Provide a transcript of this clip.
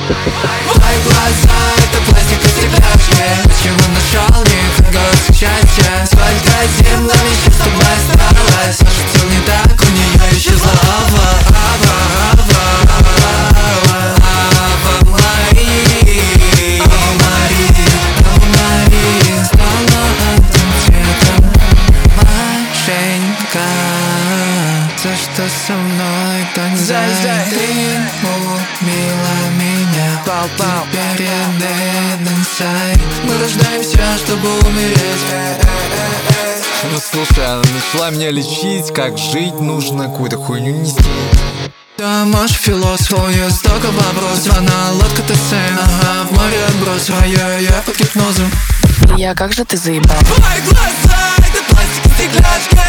Твои глаза — это пластик и стекляшки. Чего нашел них, отголосок счастья. Сколько зим нам еще с тобой осталось. Наш цел не так, у нее исчезла ава. За что со мной так зай? Ты убила меня, теперь я dead inside. Мы рождаемся, чтобы умереть. Ну слушай, она начала меня лечить, как жить нужно, какую-то хуйню нести. Тамаш философ, у нее столько вопросов. Она лодка ТС, ага, в море отброс. Я под гипнозом. Я как же ты заебал. Твои глаза — это пластик и стекляшки.